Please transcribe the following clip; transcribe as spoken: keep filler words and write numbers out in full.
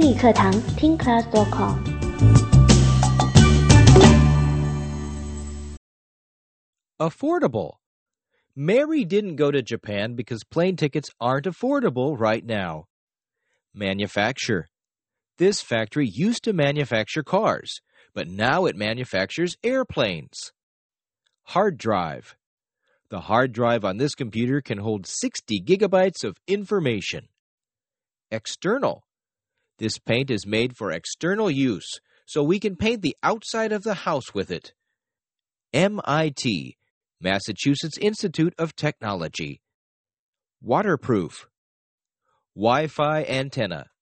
英语课堂听 class dot com。 Affordable. Mary didn't go to Japan because plane tickets aren't affordable right now. Manufacture. This factory used to manufacture cars, but now it manufactures airplanes. Hard drive. The hard drive on this computer can hold sixty gigabytes of information. External. This paint is made for external use, so we can paint the outside of the house with it. M I T, Massachusetts Institute of Technology. Waterproof. Wi-Fi antenna.